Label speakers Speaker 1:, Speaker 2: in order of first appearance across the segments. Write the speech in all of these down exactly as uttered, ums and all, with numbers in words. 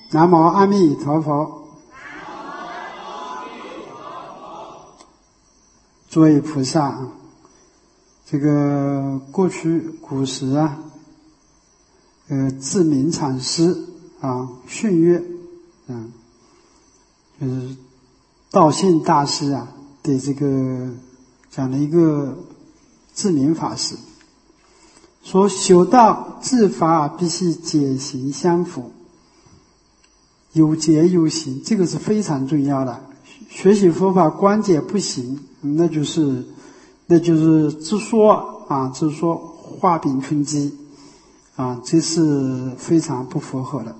Speaker 1: 南无阿弥陀佛。诸位菩萨，这个过去古时啊，呃，智明禅师啊，训阅，嗯，就是道信大师啊，对这个讲了一个智明法师，说修道治法必须解行相符，有解有行，这个是非常重要的。学习佛法观解不行，那就是那就是直说啊，直说画饼充饥啊，这是非常不符合的。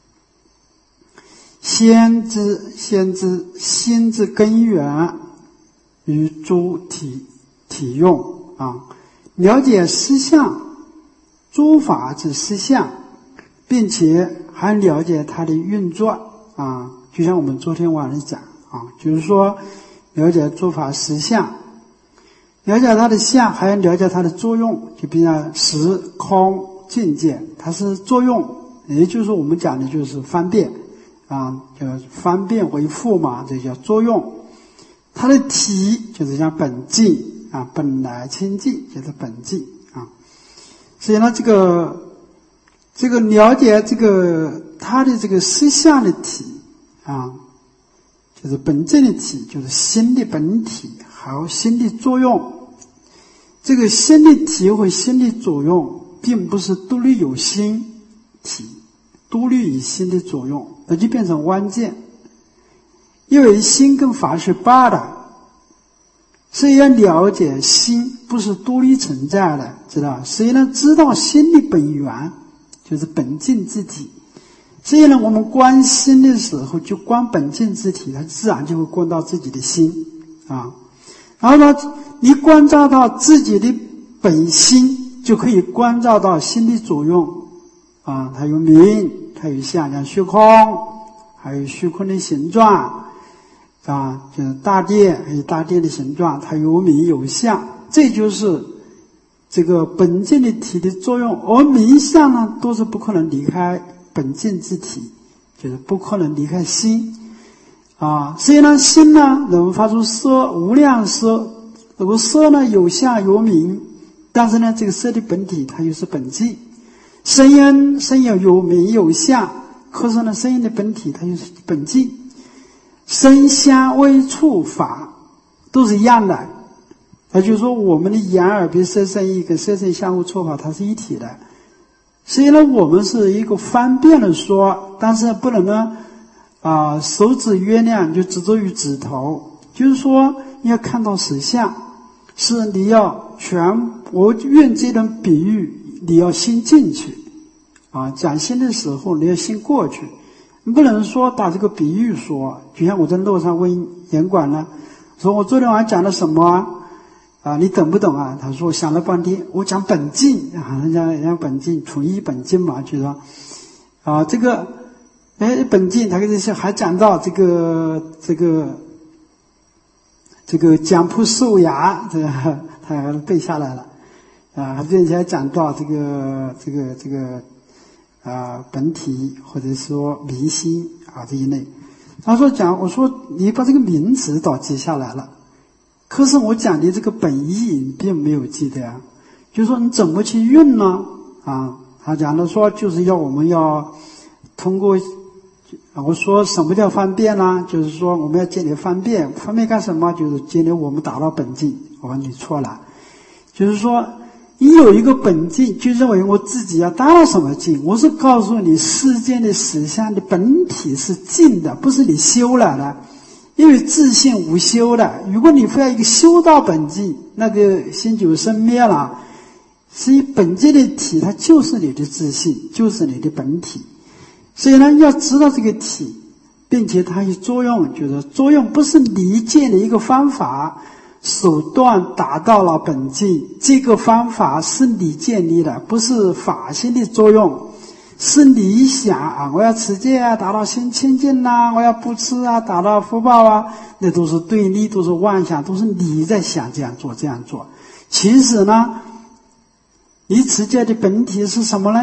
Speaker 1: 先知先知心之根源与诸体体用啊，了解实相诸法之实相，并且还了解它的运作啊，就像我们昨天晚上讲啊，就是说了解诸法实相，了解它的相，还要了解它的作用。就比如实空境界，它是作用，也就是我们讲的就是方便啊，叫方便为父嘛，这叫作用。它的体就是像本净啊，本来清净就是本净啊。所以呢，这个这个了解这个它的这个实相的体啊，就是本净的体，就是心的本体，还有心的作用。这个心的体和心的作用，并不是独立有心体，独立于心的作用，而就变成关键。因为心跟法是八的，所以要了解心不是独立存在的，知道？所以呢，知道心的本源，就是本净之体。所以呢，我们观心的时候，就观本净之体，它自然就会观到自己的心啊。然后呢，你关照到自己的本心，就可以关照到心的作用啊。它有名，它有相，像虚空，还有虚空的形状啊，就是大殿，还有大殿的形状，它有名有相，这就是这个本净的体的作用。而名相呢，都是不可能离开本净之体，就是不可能离开心啊。所以呢，心呢能发出色，无量色。这个色呢有相有名，但是呢，这个色的本体它又是本净。声音声音有名有相，可是呢，声音的本体它又是本净。声香味触法都是一样的，也就是说，我们的眼耳鼻舌身意跟色声香味触法它是一体的。所以呢，我们是一个方便的说，但是不能呢啊、呃、手指月亮就执着于指头，就是说你要看到实相，是你要全我用这种比喻，你要心进去啊，讲心的时候你要心过去，你不能说打这个比喻说。就像我在路上问严管呢，说我昨天晚上讲了什么啊？啊，你懂不懂啊？他说我想了半天，我讲本净啊，人家人家本净，统一本净嘛，就说啊，这个哎本净，他这些还讲到这个这个这个讲铺受牙，这个他还背下来了啊，并且还讲到这个这个这个啊本体或者说明心啊这一类。他说讲，我说你把这个名词倒记下来了。可是我讲的这个本意并没有记得啊，就是说你怎么去用呢？啊，他讲的说就是要我们要通过，我说什么叫方便呢？就是说我们要建立方便，方便干什么？就是建立我们达到本净。我说你错了，就是说你有一个本净，就认为我自己要达到什么净？我是告诉你，世间的实相的本体是净的，不是你修来的。因为自性无修的，如果你非要一个修道本净，那个心就生灭了。所以本净的体，它就是你的自性，就是你的本体。所以呢，要知道这个体，并且它有作用，就是作用不是你建的一个方法手段达到了本净，这个方法是你建立的，不是法性的作用。是你想啊，我要持戒啊，达到心清净啊，我要不吃啊，达到福报啊，那都是对立，都是妄想，都是你在想这样做这样做。其实呢，你持戒的本体是什么呢？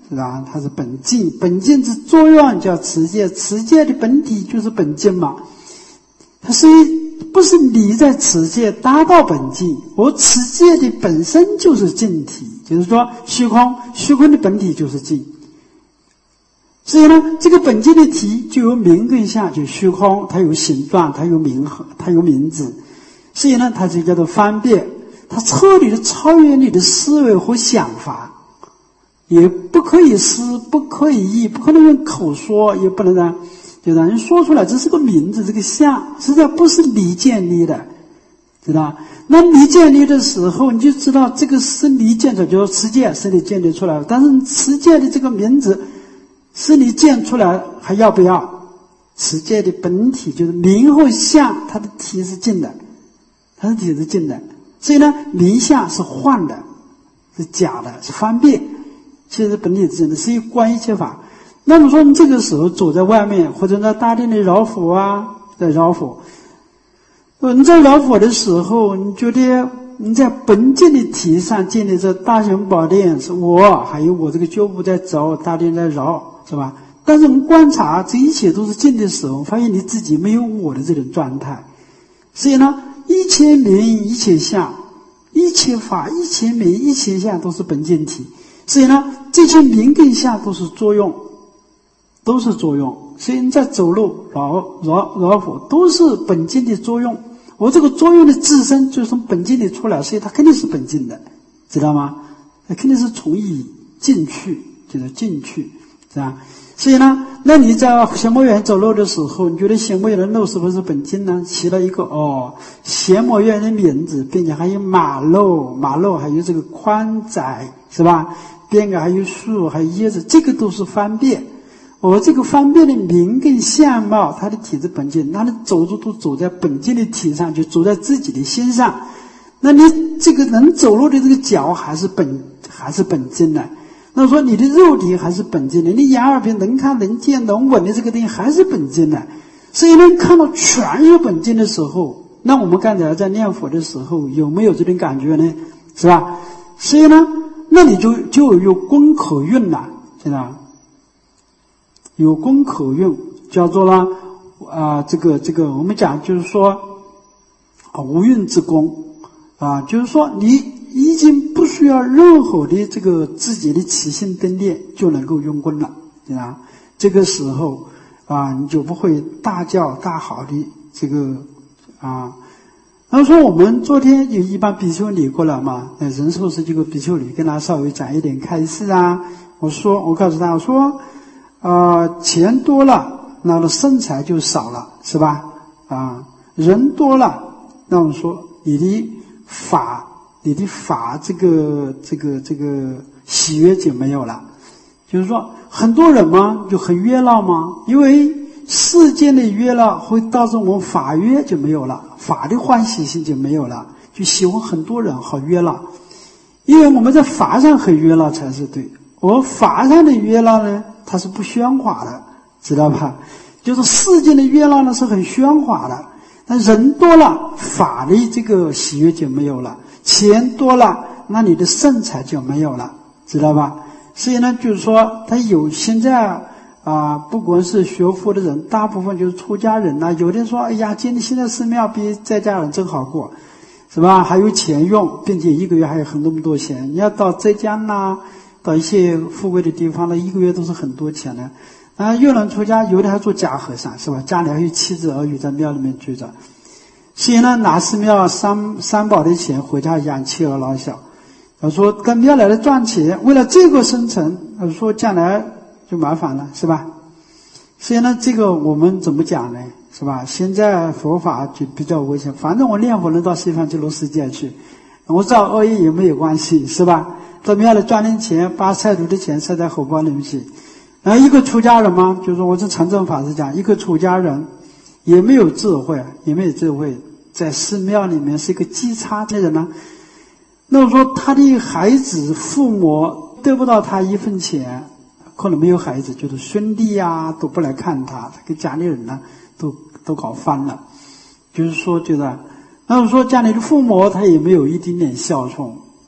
Speaker 1: 是吧？它是本净，本净之作用叫持戒，持戒的本体就是本净嘛。它是不是你在持戒达到本净？我持戒的本身就是净体，就是说虚空，虚空的本体就是净。所以呢，这个本净的体就有名跟相，就虚空，它有形状，它有名和，它有名字。所以呢，它就叫做方便，它彻底的超越你的思维和想法。也不可以思，不可以议，不可能用口说，也不能让就让人说出来，这是个名字，这个相，实际上不是你建立的，知道？那你建立的时候，你就知道这个是你建出来，就是持戒是你建立出来的。但是持戒的这个名字是你建出来，还要不要？持戒的本体就是名和相，它的体是净的，它的体是净的。所以呢，名相是幻的，是假的，是方便。其实本体是真的，是一观一切法。那么说，你这个时候走在外面，或者在大殿里绕佛啊，在绕佛，你在绕佛的时候，你觉得你在本净的体上建立着大雄宝殿，是我，还有我这个脚步在走，大殿在绕，是吧？但是我们观察这一切都是净的时候，发现你自己没有我的这种状态。所以呢，一切名、一切相、一切法、一切名、一切相都是本净体。所以呢，这些名跟相都是作用，都是作用。所以你在走路、绕绕绕佛都是本净的作用。我这个作用的自身就是从本净里出来，所以它肯定是本净的，知道吗？它肯定是从以进去，就是进去，是吧？所以呢，那你在贤魔院走路的时候，你觉得贤魔院的路是不是本净呢？起了一个哦，贤魔院的名字，并且还有马路，马路还有这个宽窄，是吧？边个还有树，还有叶子，这个都是方便。我这个方便的名跟相貌，它的体质本净，那你走路都走在本净的体上，就走在自己的心上。那你这个能走路的这个脚还是本还是本净的。那说你的肉体还是本净的，你眼耳鼻能看能见能闻的这个东西还是本净的。所以呢，看到全是本净的时候，那我们刚才在念佛的时候有没有这种感觉呢？是吧？所以呢，那你就就有功可运了，知道吧？有功可运，叫做呢啊、呃，这个这个我们讲就是说啊无运之功啊，就是说你已经不需要任何的这个自己的起心动念就能够用功了，知道吧？这个时候啊，你就不会大叫大嚎的这个啊。然后说我们昨天有一帮比丘尼过来嘛，那人寿是这个比丘尼跟他稍微讲一点开示啊。我说我告诉他我说啊、呃，钱多了，那么身材就少了，是吧？啊，人多了，那我说你的法，你的法这个这个这个喜悦就没有了。就是说很多人嘛就很热闹嘛，因为世间的热闹会导致我们法悦就没有了，法的欢喜心就没有了，就喜欢很多人好热闹。因为我们在法上很热闹才是对，我法上的热闹呢它是不喧哗的，知道吧？就是世间的热闹呢是很喧哗的，但人多了，法的这个喜悦就没有了，钱多了，那你的圣财就没有了，知道吧？所以呢，就是说他有现在啊、呃，不管是学佛的人，大部分就是出家人呐、啊。有的人说，哎呀，今天现在寺庙比在家人真好过，是吧？还有钱用，并且一个月还有很多么多钱。你要到浙江呐，到一些富贵的地方呢，一个月都是很多钱的。啊，有人出家，有的还做假和尚，是吧？家里还有妻子儿女在庙里面住着。所以呢，拿寺庙三三宝的钱回家养妻儿老小。他说跟庙来的赚钱，为了这个生存，他说将来就麻烦了，是吧？所以呢，这个我们怎么讲呢？是吧？现在佛法就比较危险，反正我念佛能到西方极乐世界去，我造恶业也没有关系，是吧？到庙里赚点钱，把菜主的钱塞在荷包里面去。然后一个出家人嘛，就是我是常正法师讲，一个出家人也没有智慧，也没有智慧，在寺庙里面是一个鸡叉的人呢。那么说他的孩子父母得不到他一分钱，可能没有孩子，就是兄弟啊都不来看他，他跟家里人呢都都搞翻了。就是说觉得，那么说家里的父母他也没有一丁点孝顺。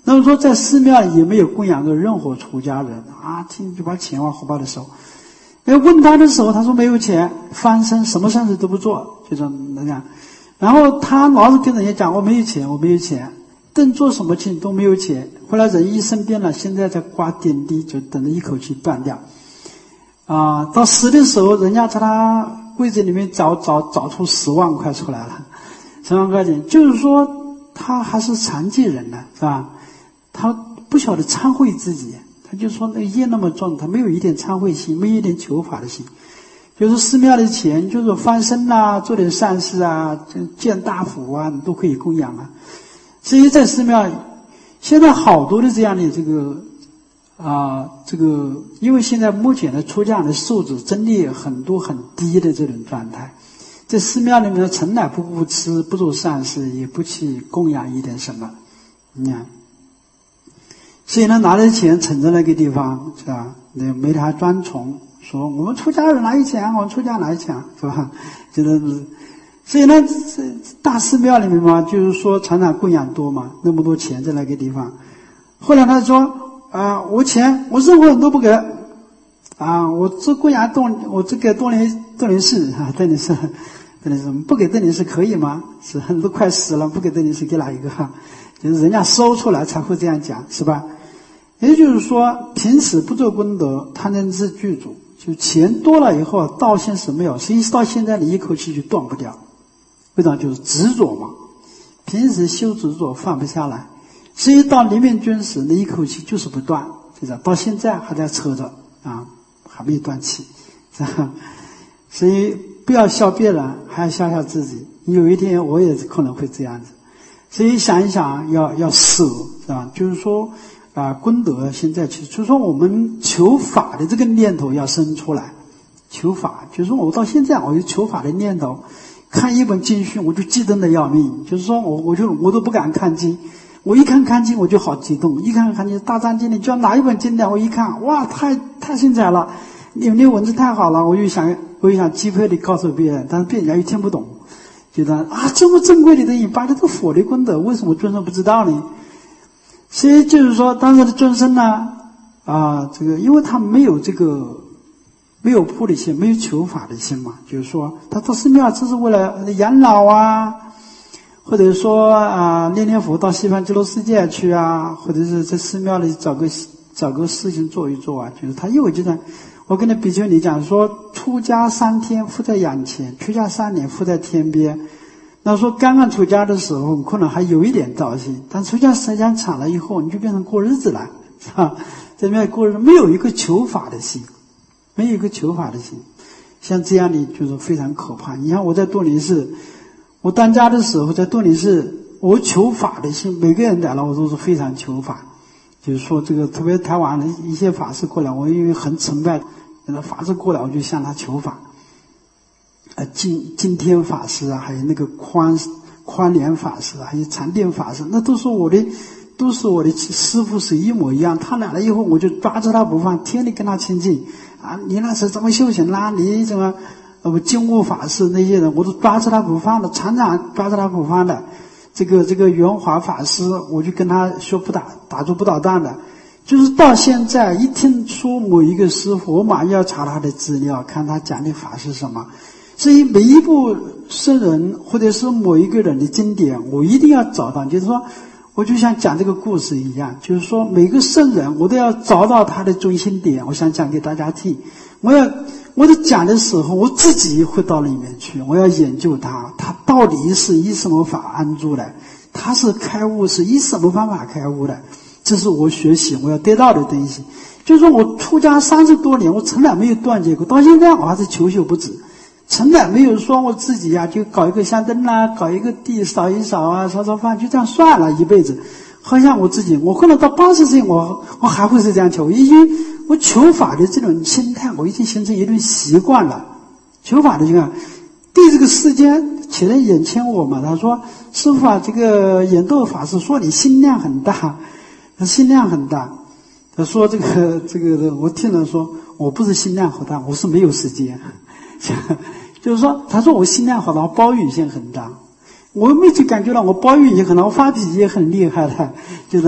Speaker 1: 那么说在寺庙里也没有供养过任何出家人啊，听就把钱往荷包里收。哎，问他的时候，他说没有钱，翻身什么善事都不做，就说那样。然后他老是跟人家讲我没有钱，我没有钱，等做什么钱都没有钱。后来人一生病了，现在在刮点滴，就等着一口气断掉。啊，到死的时候，人家在他柜子里面找找找出十万块出来了，十万块钱，就是说他还是残疾人呢，是吧？他不晓得忏悔自己，他就说那个业那么重，他没有一点忏悔心，没有一点求法的心。就是寺庙的钱，就是翻身啊，做点善事啊，建大福啊，你都可以供养啊。所以在寺庙，现在好多的这样的这个啊，这个因为现在目前的出家人的素质真的很多很低的这种状态，在寺庙里面从来不布施，不做善事，也不去供养一点什么，你看。所以呢，拿着钱存在那个地方，是吧？那没他专宠，说我们出家人哪有钱，我们出家哪有钱，是吧？就是，所以呢，这大寺庙里面嘛，就是说常常供养多嘛，那么多钱在那个地方。后来他说啊，我钱我任何人都不给，啊，我这供养动，我这个动灵动灵寺啊，动灵寺，动灵寺不给动灵寺可以吗？是都快死了，不给动灵寺给哪一个？就是人家搜出来才会这样讲，是吧？也就是说，平时不做功德，贪嗔痴具足，就钱多了以后，到现实没有，所以到现在你一口气就断不掉。为什么？就是执着嘛。平时修执着放不下来，所以到临命终时，那一口气就是不断，就是到现在还在扯着啊，还没有断气，是吧？所以不要笑别人，还要笑笑自己。有一天我也可能会这样子，所以想一想，要要舍，是吧？就是说。啊，功德现在其实就是说我们求法的这个念头要生出来，求法就是说我到现在我有求法的念头，看一本经书我就激动的要命，就是说我我就我都不敢看经，我一看看经我就好激动，一看看经大藏经里叫哪一本经典，我一看哇太太精彩了，你那文字太好了，我就想我就想机会的告诉别人，但是别人家又听不懂，觉得啊这么珍贵的东西，把这个佛的功德为什么众生不知道呢？所以就是说，当时的众生呢，啊，这个因为他没有这个没有菩提心，没有求法的心嘛，就是说，他到寺庙只是为了养老啊，或者说啊念念佛到西方极乐世界去啊，或者是在寺庙里找个找个事情做一做啊，就是他因为就在，我跟那比丘尼讲说，出家三天福在眼前，出家三年福在天边。那说刚刚出家的时候可能还有一点道心，但出家时间长了以后你就变成过日子了，是吧？在那边过日子没有一个求法的心，没有一个求法的心，像这样的就是非常可怕。你看我在多林寺，我当家的时候在多林寺，我求法的心，每个人来了我都是非常求法，就是说这个特别台湾的一些法师过来，我因为很崇拜那法师过来，我就向他求法。呃，净净天法师啊，还有那个宽宽联法师，还有禅定法师，那都是我的，都是我的师父，是一模一样。他来了以后，我就抓着他不放，天天跟他亲近啊！你那是怎么修行啦？你怎么呃经悟法师那些人，我都抓着他不放的，常常抓着他不放的。这个这个圆华法师，我就跟他说不打打住不捣蛋的。就是到现在一听说某一个师父，我马上要查他的资料，看他讲的法是什么。所以每一部圣人或者是某一个人的经典，我一定要找到，就是说我就像讲这个故事一样，就是说每个圣人我都要找到他的中心点，我想讲给大家听。我要我在讲的时候我自己会到里面去，我要研究他，他到底是以什么法安住的，他是开悟是以什么方法开悟的，这是我学习我要得到的东西。就是说我出家三十多年，我从来没有断绝过，到现在我还是求修不止，从来没有说我自己呀、啊、就搞一个香灯啦、啊，搞一个地扫一扫啊，烧烧饭，就这样算了一辈子。好像我自己，我可能到八十岁，我我还会是这样求，因为我求法的这种心态，我已经形成一种习惯了。求法的这个，对这个世间，前人眼前我嘛，他说师父啊，这个演斗法师说你心量很大，他心量很大。他说这个这个，我听人说我不是心量很大，我是没有时间。就是说，他说我心量好大，包雨性很大。我没去感觉到我包雨也很大，我发脾气也很厉害的，就是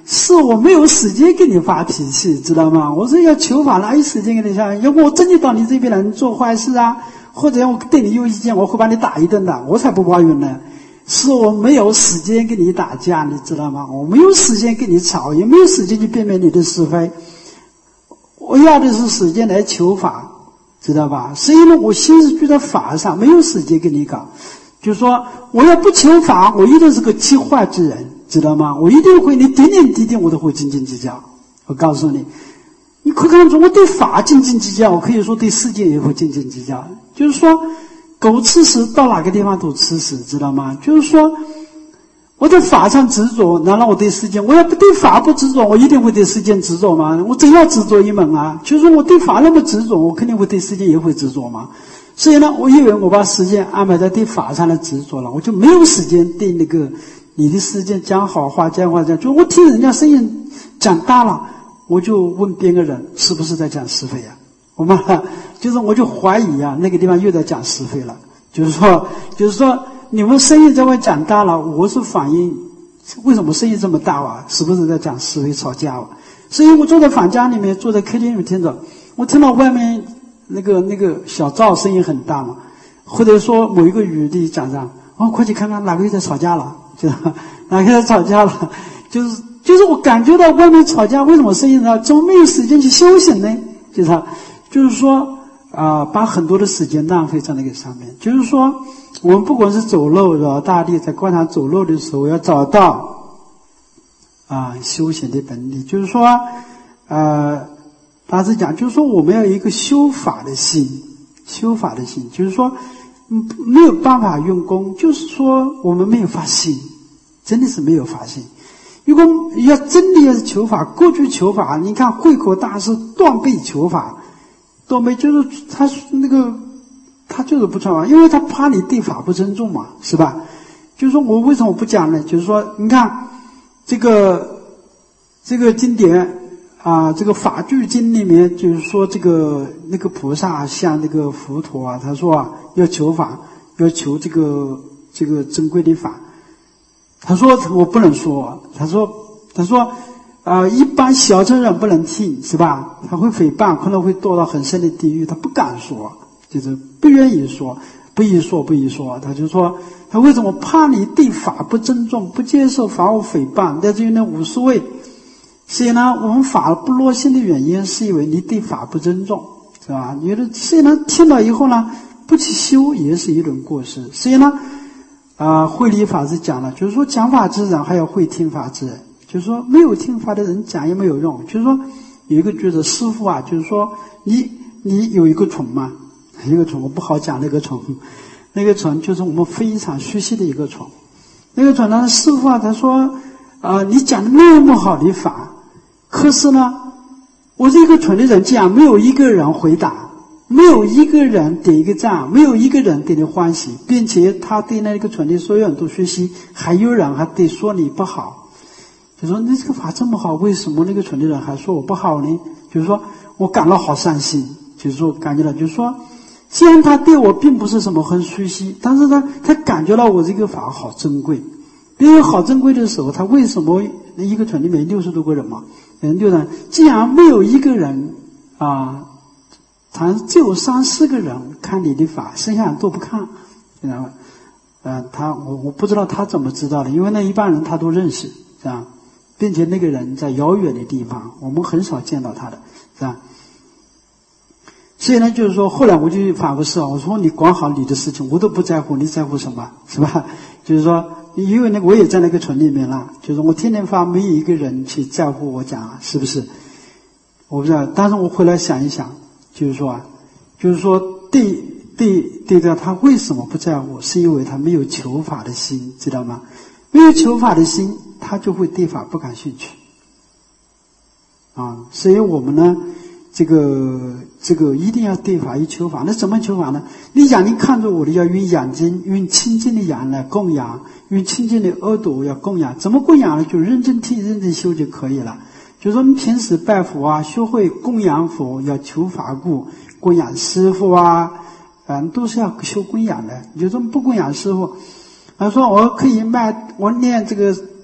Speaker 1: 是我没有时间给你发脾气，知道吗？我说要求法，哪有时间给你下？要不我真的到你这边来做坏事啊，或者我对你有意见，我会把你打一顿的，我才不抱怨呢。是我没有时间跟你打架，你知道吗？我没有时间跟你吵，也没有时间去辨别你的是非。我要的是时间来求法，知道吧？所以呢，我心是聚在法上，没有时间跟你搞。就是说，我要不求法，我一定是个积坏之人，知道吗？我一定会，你点点滴滴我都会斤斤计较。我告诉你，你可看出我对法斤斤计较，我可以说对世界也会斤斤计较。就是说，狗吃屎到哪个地方都吃屎，知道吗？就是说，我对法上执着，难道我对世间？我要不对法不执着，我一定会对世间执着吗？我真要执着一门啊！就是说我对法那么执着，我肯定会对世间也会执着嘛。所以呢，我以为我把时间安排在对法上的执着了，我就没有时间对那个你的世间讲好话、讲话讲。就我听人家声音讲大了，我就问边个人是不是在讲是非呀、啊？我妈就是我就怀疑啊，那个地方又在讲是非了。就是说，就是说你们声音在外讲大了，我是反映为什么声音这么大啊？是不是在讲是非吵架啊？所以我坐在房间里面，坐在客厅里面听着，我听到外面。那个那个小赵声音很大嘛，或者说某一个语弟讲上，哦，快去看看哪个又在吵架了，就是哪个在吵架了，就是就是我感觉到外面吵架，为什么声音大？怎么没有时间去修行呢？就是就是说啊、呃，把很多的时间浪费在那个上面。就是说，我们不管是走路是吧，大地在观察走路的时候，要找到啊、呃、修行的本领。就是说，呃。大致讲，就是说我们要有一个修法的心，修法的心，就是说，嗯，没有办法用功，就是说我们没有发心，真的是没有发心。如果要真的要是求法，过去求法，你看慧口大师断背求法，断背就是他那个他就是不传法，因为他怕你对法不尊重嘛，是吧？就是说我为什么不讲呢？就是说，你看这个这个经典。啊，这个法句经里面就是说，这个那个菩萨向那个佛陀啊，他说啊，要求法，要求这个这个珍贵的法。他说我不能说，他说他说啊、呃，一般小乘人不能听，是吧？他会诽谤，可能会堕到很深的地狱，他不敢说，就是不愿意说，不宜说，不宜说。他就说，他为什么怕你对法不尊重，不接受法我诽谤，在这里呢无所谓。所以呢，我们法不落心的原因，是因为你对法不尊重，是吧？有的，所以呢，听了以后呢，不去修也是一种过失。所以呢，啊、呃，慧理法师讲了，就是说讲法之人还要会听法之人，就是说没有听法的人讲也没有用。就是说有一个句子，师父啊，就是说你你有一个虫嘛，一个虫我不好讲那个虫，那个虫就是我们非常熟悉的一个虫。那个虫呢，师父啊，他说啊、呃，你讲的那么好的法。可是呢，我这个村的人讲，没有一个人回答，没有一个人点一个赞，没有一个人对你欢喜，并且他对那个村的所有人都学习，还有人还对说你不好，就说你这个法这么好，为什么那个村的人还说我不好呢？就是说我感到好伤心，就是说感觉到，就是说，虽然他对我并不是什么很熟悉，但是呢，他感觉到我这个法好珍贵。因为好珍贵的时候，他为什么一个村里面六十多个人嘛？嗯，六人，既然没有一个人啊，他只有三四个人看你的法，剩下人都不看，知道吗？呃，他我我不知道他怎么知道的，因为那一般人他都认识，是吧？并且那个人在遥远的地方，我们很少见到他的，是吧？所以呢，就是说，后来我就反过事啊，我说你管好你的事情，我都不在乎，你在乎什么，是吧？就是说。因为那个我也在那个村里面了，就是我天天发，没有一个人去在乎我讲，是不是？我不知道，但是我回来想一想，就是说啊，就是说对对对的，他为什么不在乎？是因为他没有求法的心，知道吗？没有求法的心，他就会对法不感兴趣啊。所以我们呢，这个这个一定要对法一求法。那怎么求法呢？你讲你看着我的，要用眼睛，用清净的眼来供养。用清净的耳朵要供养，怎么供养呢？就认真听、认真修就可以了。就说你平时拜佛啊，学会供养佛，要求法故，供养师父啊，嗯，都是要修供养的。你就说不供养师父，他说我可以卖，我念这个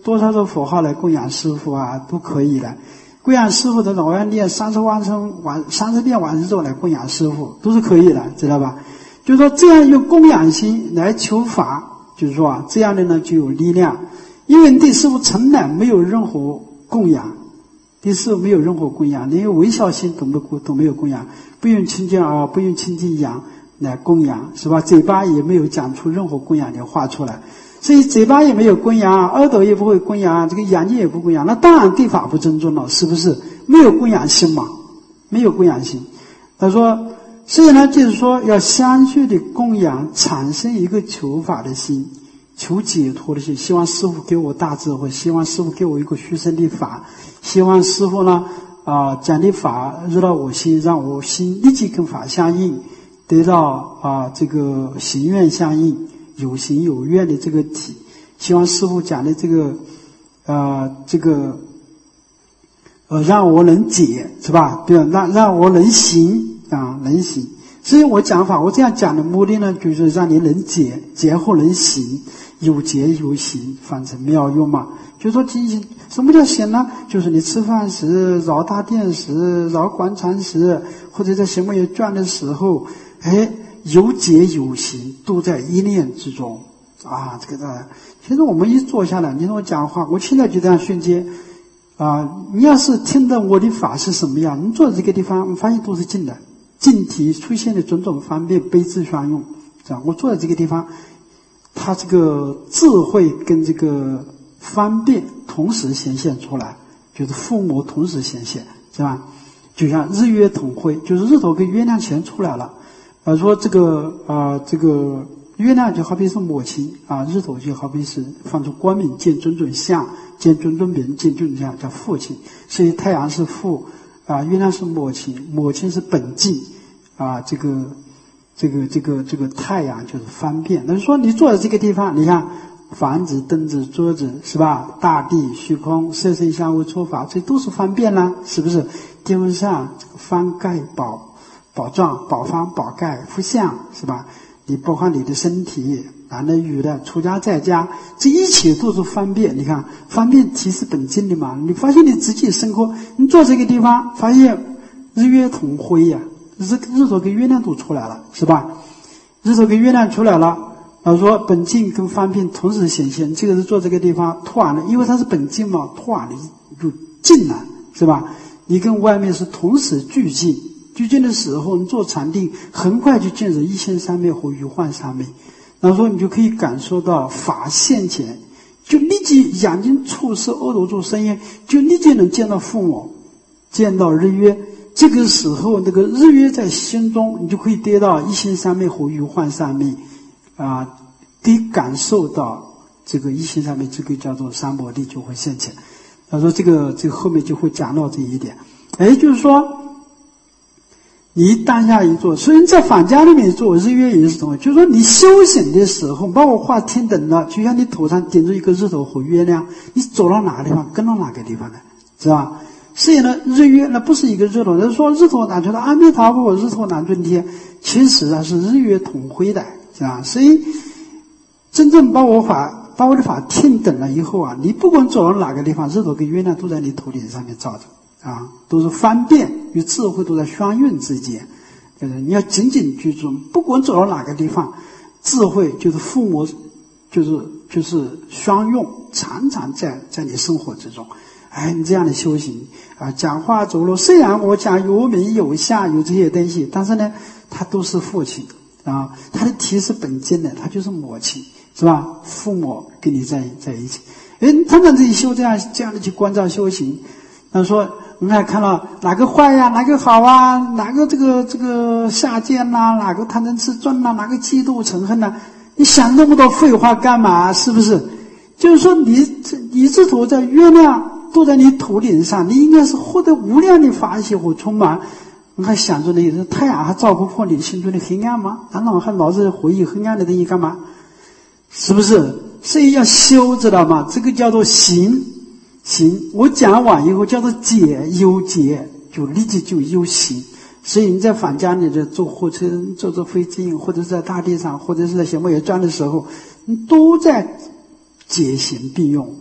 Speaker 1: 多少个佛号来供养师父啊，都可以的。供养师父的我要念三十万声完三十遍往生咒来供养师父，都是可以的，知道吧？就是说这样用供养心来求法，就是说啊，这样的呢就有力量。因为你对师父从来没有任何供养，对师父没有任何供养，连微笑心都没有都没有供养，不用清净啊，不用清净养来供养，是吧？嘴巴也没有讲出任何供养的话出来。所以嘴巴也没有供养，耳朵也不会供养，这个眼睛也不供养，那当然对法不尊重了，是不是？没有供养心嘛，没有供养心。他说，所以呢，就是说要相续的供养，产生一个求法的心，求解脱的心，希望师父给我大智慧，希望师父给我一个虚生的法，希望师父呢啊、呃、讲的法入到我心，让我心立即跟法相应，得到啊、呃、这个行愿相应。有行有愿的这个体，希望师父讲的这个，呃，这个，呃，让我能解，是吧？比如让让我能行啊，能行。所以我讲法，我这样讲的目的呢，就是让你能解，解后能行，有解有行，方成妙用嘛。就说进行什么叫行呢？就是你吃饭时、绕大殿时、绕广场时，或者在行为转的时候，哎。有解有行，都在一念之中啊！这个的，其实我们一坐下来，你听我讲话，我现在就这样瞬间啊！你要是听到我的法是什么样，你坐在这个地方，我发现都是静的，静体出现的种种方便，悲智相用，这样我坐在这个地方，它这个智慧跟这个方便同时显现出来，就是父母同时显现，是吧？就像日月同辉，就是日头跟月亮全出来了。啊，说这个啊、呃，这个月亮就好比是母亲啊，日头就好比是放出光明，见种种相，见种种名，见种种相，叫父亲。所以太阳是父啊，月亮是母亲，母亲是本净啊，这个这个这个这个太阳就是方便。那就说你坐在这个地方，你看房子、凳子、桌子是吧？大地、虚空、色身相互触法，这都是方便啦，是不是？地方上这个方盖宝。宝藏、宝方、宝盖、福相，是吧？你包括你的身体，男的、女的，出家在家，这一切都是方便。你看，方便体是本净的嘛？你发现你自己生活，你坐这个地方，发现日月同辉呀、啊，日日头跟月亮都出来了，是吧？日头跟月亮出来了，啊，说本净跟方便同时显现，这个是坐这个地方突然了，因为它是本净嘛，突然的就近了，是吧？你跟外面是同时俱进。聚静的时候，你做禅定，很快就进入一心三昧和余幻三昧。然后说你就可以感受到法现前，就立即眼睛触视、耳朵触声音，就立即能见到父母，见到日月。这个时候，那个日月在心中，你就可以得到一心三昧和余幻三昧，啊，可以感受到这个一心三昧，这个叫做三摩地就会现前。他说这个这个后面就会讲到这一点。哎，就是说。你当下一坐，所以你在坊间里面做日月也是什么？就是说你修行的时候，把我话听懂了，就像你头上顶着一个日头和月亮，你走到哪个地方，跟到哪个地方来，是吧？所以呢，日月那不是一个日头，人说日头南尊的阿弥陀佛，日头南尊天，其实啊是日月同辉的，是吧？所以真正把我法把我的法听懂了以后啊，你不管走到哪个地方，日头跟月亮都在你头顶上面照着。啊，都是方便与智慧都在相应之间，就是你要紧紧居住，不管走到哪个地方，智慧就是父母，就是就是相用，常常在在你生活之中。哎，你这样的修行啊，讲话走路，虽然我讲有名有相有这些东西，但是呢，他都是父亲啊，他的体是本净的，他就是母亲，是吧？父母跟你在在一起，哎，常常自己修这样这样的去关照修行，他说。你看看到哪个坏呀，哪个好啊，哪个这个这个下贱呐、啊，哪个贪嗔痴专呐，哪个嫉妒嗔恨呐、啊？你想那么多废话干嘛？是不是？就是说你你日头在月亮都在你头顶上，你应该是获得无量的法喜和充满。你还想着那个太阳还照不破你心中的黑暗吗？难道还老是回忆黑暗的东西干嘛？是不是？所以要修，知道吗？这个叫做行。行，我讲完以后叫做解，有解就立即就有行。所以你在坊间里的坐火车、坐坐飞机，或者是在大地上，或者是在小摩耶转的时候，你都在解行并用，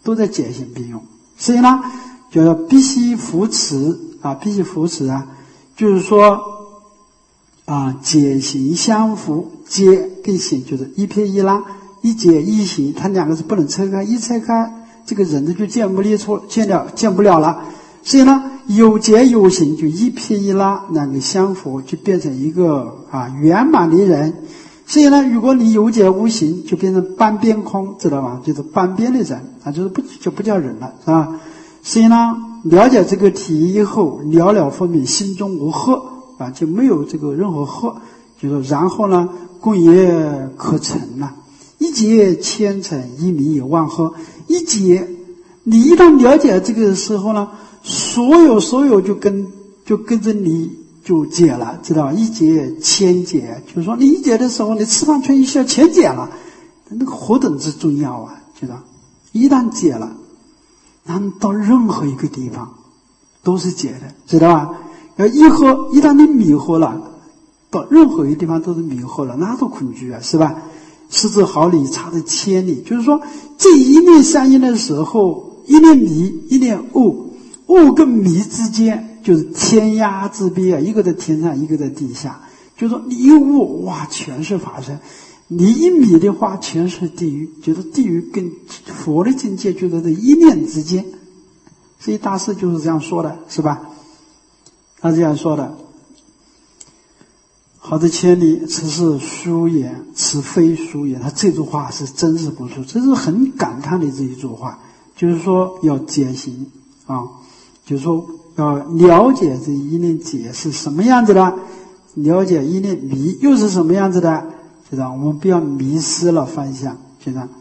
Speaker 1: 都在解行并用。所以呢，就要必须扶持啊，必须扶持啊，就是说啊，解行相扶，解跟行就是一撇一捺，一解一行，它两个是不能拆开，一拆开这个人就见不离出，见了见不了了。所以呢，有解有行，就一撇一捺，两个相符，就变成一个啊圆满的人。所以呢，如果你有解无行，就变成半边空，知道吗？就是半边的人啊，就是不就不叫人了，是吧？所以呢，了解这个题以后，了了分明，心中无惑啊，就没有这个任何惑，就是然后呢，共业可成了。一解千层，一迷有万惑。一解，你一旦了解这个时候呢，所有所有就跟就跟着你就解了，知道吧？一解千解，就是说你一解的时候，你吃饭却一下全解了，那个何等之重要啊！知道，一旦解了，那到任何一个地方都是解的，知道吧？要一惑，一旦你迷惑了，到任何一个地方都是迷惑了，那多恐惧啊，是吧？失之毫厘，差之千里。就是说，这一念相应的时候，一念迷，一念悟，悟跟迷之间就是天涯之别啊，一个在天上，一个在地下。就是说，你一悟，哇，全是法身；你一迷的话，全是地狱。就是地狱跟佛的境界就在这一念之间。所以大师就是这样说的，是吧？他这样说的。好的千里，此是殊言，此非殊言。他这句话是真是不错，这是很感叹的这一句话，就是说要解行啊，就是说要了解这一念解是什么样子的，了解一念迷又是什么样子的，知道我们不要迷失了方向，知道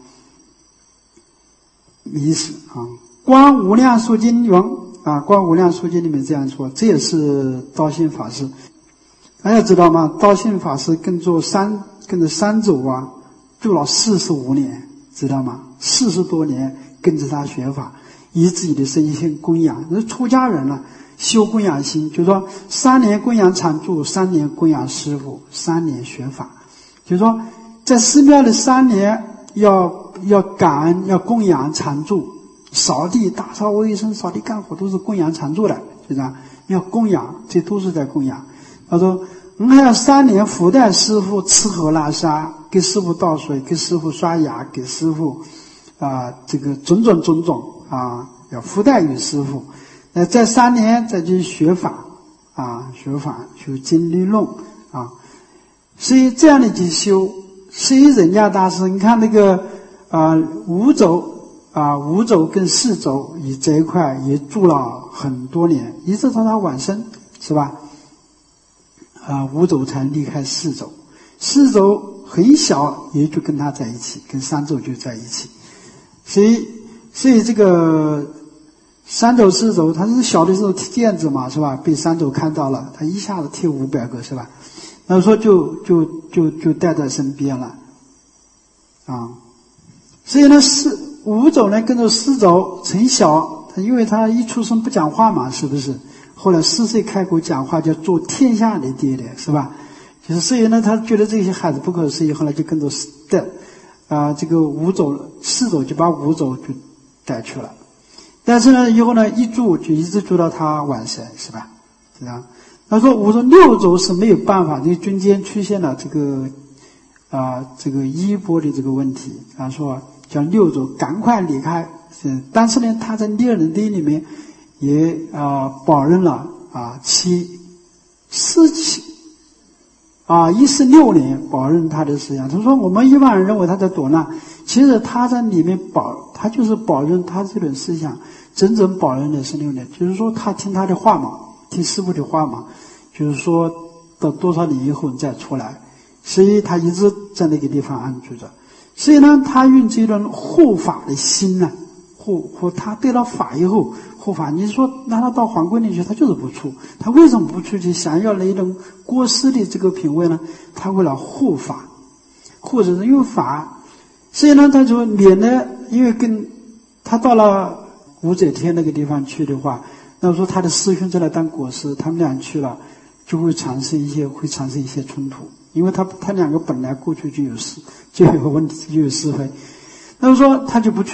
Speaker 1: 迷失啊。观无量寿经云啊，观无量寿经里面这样说，这也是道信法师。大家知道吗？道信法师跟着三跟着三祖啊，住了四十五年，知道吗？四十多年跟着他学法，以自己的身心供养。那出家人了、啊，修供养心，就是说三年供养常住，三年供养师父，三年学法。就是说，在寺庙的三年要要感恩，要供养常住，扫地、打扫卫生、扫地干活都是供养常住的，就这样要供养，这都是在供养。他说我们还要三年福带师父吃喝拉撒，给师父倒水，给师父刷牙，给师父啊、呃、这个种种种种啊，要福带于师父。那在三年再去学法啊，学法学经律论啊，所以这样的去修。所以人家大师，你看那个啊、呃、五祖啊五祖跟四祖以这一块也住了很多年，一直到他往生，是吧？啊，五祖才离开四祖，四祖很小也就跟他在一起，跟三祖就在一起，所以，所以这个三祖四祖，他是小的时候踢毽子嘛，是吧？被三祖看到了，他一下子踢五百个，是吧？那时候就就就就带在身边了，啊，所以呢，四五祖呢跟着四祖从小，他因为他一出生不讲话嘛，是不是？后来四岁开口讲话，叫做天下的爹爹，是吧？就是所以呢，他觉得这些孩子不可思议，后来就跟着带啊、呃，这个五祖四祖就把五祖就带去了。但是呢，以后呢一住就一直住到他往生，是吧？是吧？他说五祖六祖是没有办法，这个中间出现了这个啊、呃、这个衣钵的这个问题，他说叫六祖赶快离开。是，但是呢，他在六人堆里面。也啊、呃、保任了啊七四七啊一四六年保任他的思想。他说我们一般人认为他在躲难，其实他在里面保，他就是保任他这种思想，整整保任的是六年。就是说他听他的话嘛，听师父的话嘛，就是说到多少年以后你再出来，所以他一直在那个地方安住着。所以呢，他用这种护法的心呢、啊。护护他得了法以后护法，你说让他到皇宫里去，他就是不出。他为什么不出去？想要那种过失的这个品位呢？他为了护法，或者是因为法，所以呢，他就免得因为跟他到了武则天那个地方去的话，那说他的师兄在那当国师，他们俩去了，就会产生一些会产生一些冲突，因为他他两个本来过去就有是就有问题，就有是非。那么说他就不去。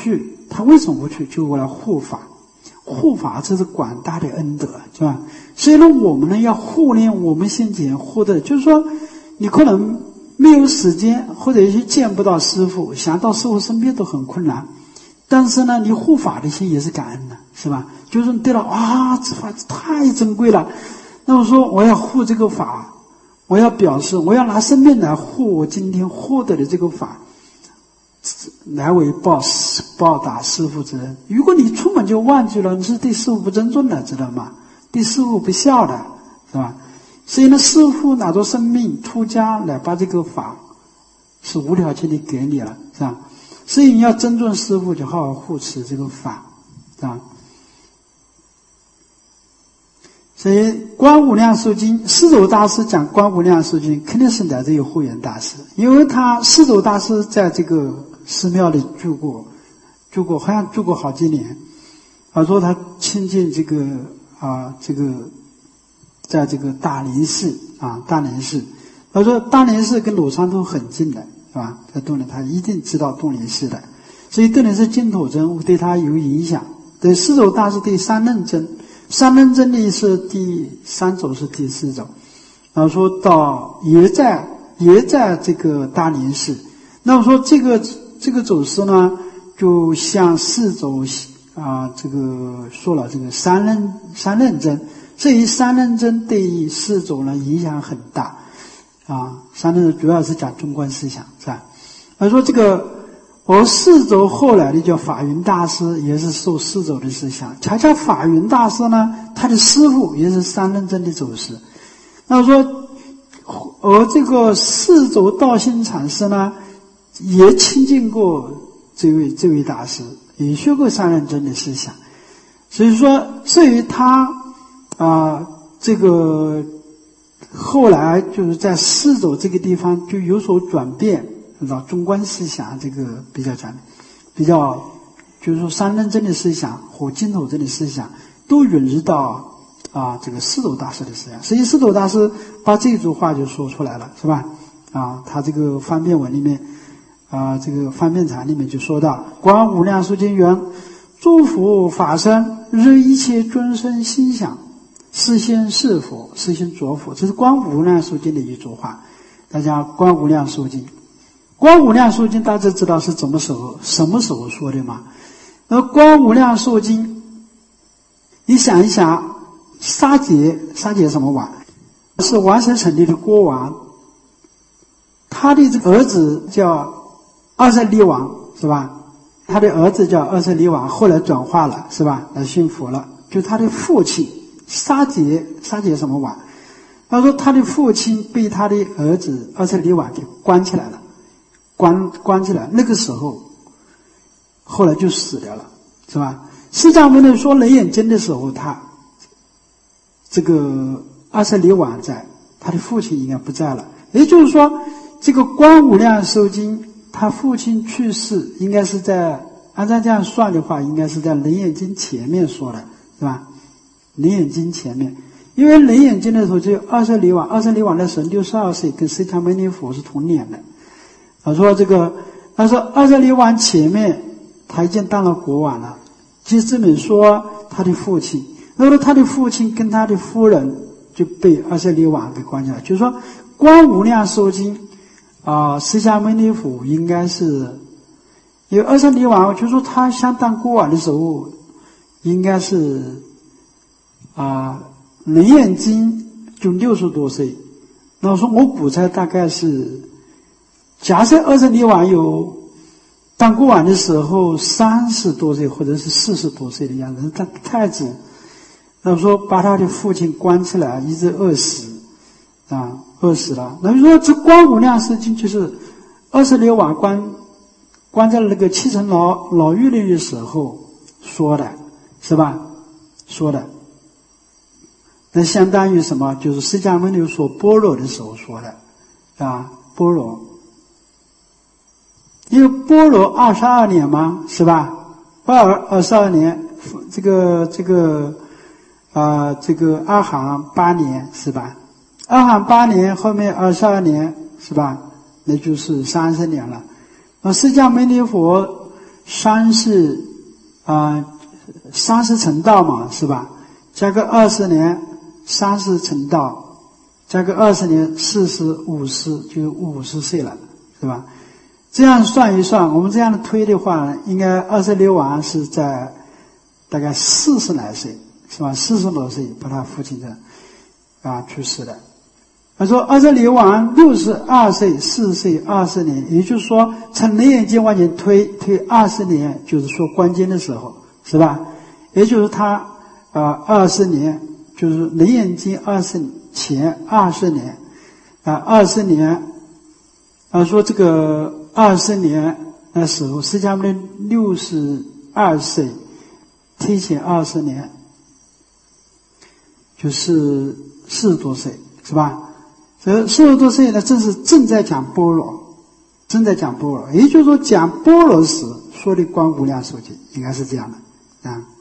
Speaker 1: 他为什么不去？就为了护法。护法这是广大的恩德，是吧？所以呢，我们呢要护念我们先前护的，就是说，你可能没有时间，或者是见不到师父，想到师父身边都很困难。但是呢，你护法的心也是感恩的，是吧？就是对了啊，这法太珍贵了。那我说我要护这个法，我要表示，我要拿生命来护我今天获得的这个法。来为报报答师父之恩。如果你出门就忘记了，你是对师父不尊重的，知道吗？对师父不孝的，是吧？所以呢，师父拿着生命出家来把这个法是无条件的给你了，是吧？所以你要尊重师父，就好好护持这个法，是吧？所以观无量寿经，释祖大师讲观无量寿经，肯定是来自于慧远大师，因为他释祖大师在这个寺庙里住过，住过好像住过好几年。他说他亲近这个啊，这个在这个大林寺啊，大林寺。他说大林寺跟鲁山都很近的，是吧？在洞里，他一定知道洞林寺的，所以洞林寺净土真悟对他有影响。对释祖大师对三论真。三论真理是第三种，是第四种。然后说到也在也在这个大林寺。那么说这个这个走势呢，就像四种啊，这个说了这个三论三论真，这一三论真对四种呢影响很大啊。三论真主要是讲中观思想，是吧？他说这个。而四祖后来的叫法云大师，也是受四祖的思想。恰恰法云大师呢，他的师父也是三论真的祖师。那说，而这个四祖道心禅师呢，也亲近过这位这位大师，也学过三论真的思想。所以说，至于他啊、呃，这个后来就是在四祖这个地方就有所转变。到中观思想这个比较讲，比较就是说三论真的思想和净土真的思想都允入到啊这个释祖大师的思想，所以释祖大师把这组话就说出来了，是吧？啊，他这个方便文里面啊，这个方便禅里面就说到：观无量寿经云，诸佛法身日一切众生心想，是现是佛，是现着佛。这是观无量寿经的一组话。大家观无量寿经。观无量寿经大家知道是怎么时候什么时候说的吗？那观无量寿经，你想一想，沙劫沙劫什么王？是王舍城地的国王，他的这个儿子叫二舍利王，是吧？他的儿子叫二舍利王，后来转化了，是吧？来信佛了。就他的父亲沙劫沙劫什么王？他说他的父亲被他的儿子二舍利王给关起来了。关关起来，那个时候，后来就死掉了，是吧？释迦牟尼说楞严经的时候，他这个二舍利王在，他的父亲应该不在了。也就是说，这个观无量寿经，他父亲去世，应该是在按照这样算的话，应该是在楞严经前面说的，是吧？楞严经前面，因为楞严经的时候只有二舍利王，二舍利王的时候六十二岁，跟释迦牟尼佛是同年的。他说这个，他说二舍利王前面他已经当了国王了，就证明说他的父亲，那么他的父亲跟他的夫人就被二舍利王给关起来。就是说，观无量寿经啊、呃，释迦牟尼佛应该是，因为二舍利王，就说他想当国王的时候，应该是啊，楞严经就六十多岁。那我说我估猜大概是。假设二舍利王有当国王的时候三十多岁或者是四十多岁的样子，他太子，那么说把他的父亲关起来，一直饿死啊，饿死了。那么说这观无量寿经就是二舍利王关关在那个七层牢牢狱里的时候说的，是吧？说的。那相当于什么？就是释迦牟尼说般若的时候说的啊，般若。因为般若二十二年嘛，是吧？二二十二年，这个这个啊、呃，这个阿含八年，是吧？阿含八年后面二十二年，是吧？那就是三十年了。那释迦牟尼佛三世啊，三十成道嘛，是吧？加个二十年，三十成道，加个二十年，四十、五十，就五十岁了，是吧？这样算一算，我们这样的推的话，应该二十六王是在大概四十来岁，是吧？四十多岁把他父亲的啊去世的。他说二十六王六十二岁，四岁二十年，也就是说从雷眼经往前推推二十年，就是说关键的时候，是吧？也就是他啊二十年，就是雷眼经二十前二十年啊二十年啊说这个二十年那时候，释迦牟尼六十二岁，推前二十年，就是四十多岁，是吧？这四十多岁呢，正是正在讲般若，正在讲般若，也就是说讲般若时说的观无量寿经，应该是这样的啊。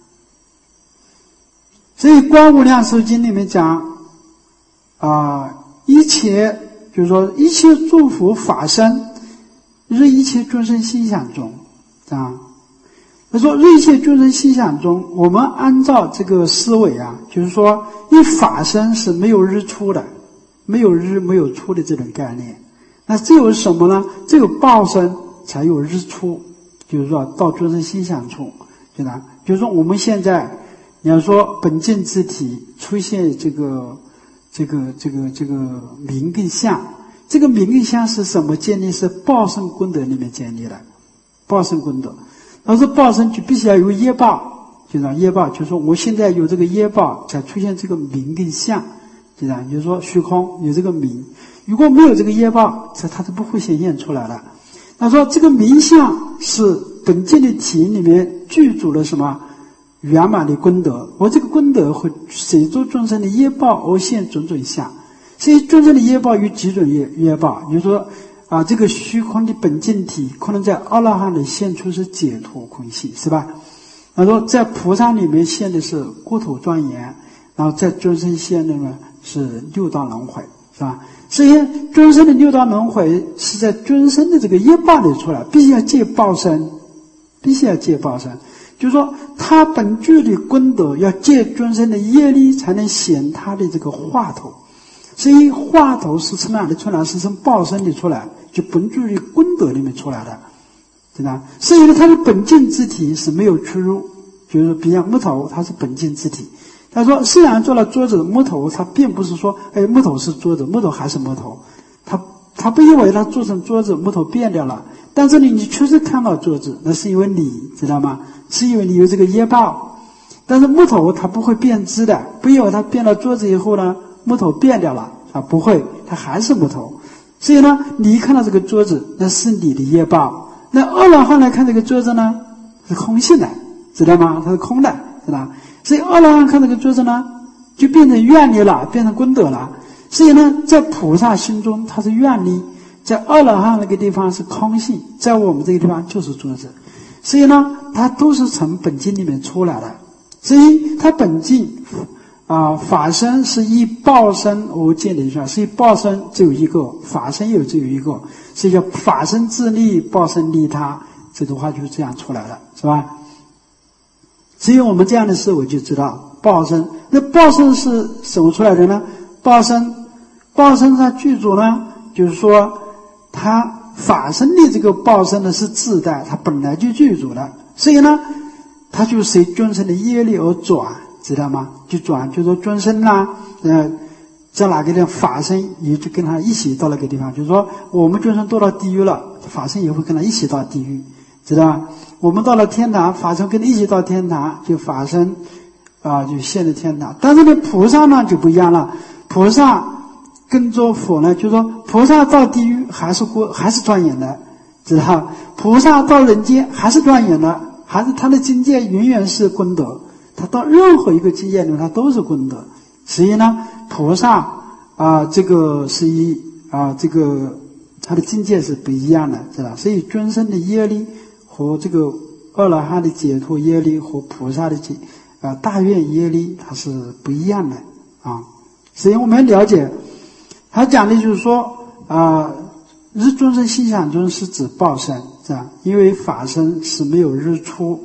Speaker 1: 所以观无量寿经里面讲啊，一切就是说一切诸佛法身，日一切众生心想中啊。他说日一切众生心想中，我们按照这个思维啊，就是说一法身是没有日出的。没有日没有出的这种概念，那只有什么呢？只有报身才有日出，就是说到众生心想处，对吧？就是说我们现在你要说本净之体出现这个这个这个这个名跟相，这个名跟相是什么建立？是报身功德里面建立的，报身功德。而是报身就必须要有业报，就是业报，就是说我现在有这个业报，才出现这个名跟相。对吧？就是说虚空有这个名，如果没有这个业报，这它是不会显现出来的。他说这个名相是本净的体里面具足了什么圆满的功德，而这个功德会随着众生的业报而现种种相。所以众生的业报有几种业业报，就是说啊，这个虚空的本净体可能在阿罗汉里现出是解脱空性，是吧？他说在菩萨里面现的是国土庄严，然后在众生现的呢是六道轮回，是吧？所以众生的六道轮回是在众生的这个业报里出来，必须要借报身，必须要借报身。就是说他本具的功德要借众生的业力才能显他的这个化头，所以化头是从哪里出来？是从报身里出来，就本具的功德里面出来的，对吧？所以呢，他的本净之体是没有出入，就是比如木头，它是本净之体。他说虽然做了桌子，木头它并不是说哎木头是桌子，木头还是木头，他他不因为它做成桌子木头变掉了，但是呢你确实看到桌子，那是因为你知道吗？是因为你有这个业报。但是木头它不会变质的，不因为它变了桌子以后呢木头变掉了啊，不会，它还是木头。所以呢你看到这个桌子，那是你的业报。那阿罗汉来看这个桌子呢是空性的，知道吗？它是空的，知道吗？所以阿罗汉看这个桌子呢就变成愿力了，变成功德了。所以呢在菩萨心中它是愿力，在阿罗汉那个地方是空性，在我们这个地方就是桌子。所以呢它都是从本净里面出来的。所以它本净啊、呃，法身是以报身而建立出来，所以报身只有一个，法身又只有一个，所以叫法身自利，报身利他，这句话就是这样出来的，是吧？所以我们这样的思维就知道报身。那报身是什么出来的呢？报身报身它具足呢，就是说它法身的这个报身呢是自带，它本来就具足的，所以呢它就随众生的业力而转，知道吗？就转，就说众生啦呃在哪个地方法身也就跟他一起到那个地方，就是说我们众生堕到地狱了，法身也会跟他一起到地狱，知道吧？我们到了天堂，法身跟他一起到天堂，就法身啊就现在天堂。但是呢菩萨呢就不一样了，菩萨跟着佛呢，就是说菩萨到地狱还是过还是庄严的，知道？菩萨到人间还是庄严的，还是他的境界永远是功德，他到任何一个境界里面他都是功德。所以呢菩萨啊、呃、这个是一啊、呃、这个他的境界是不一样的，知道？所以众生的业力和这个阿罗汉的解脱业力和菩萨的解啊、呃、大愿业力它是不一样的啊。所以我们了解他讲的就是说啊、呃、日众生心想中是指报身，是吧？因为法身是没有日出，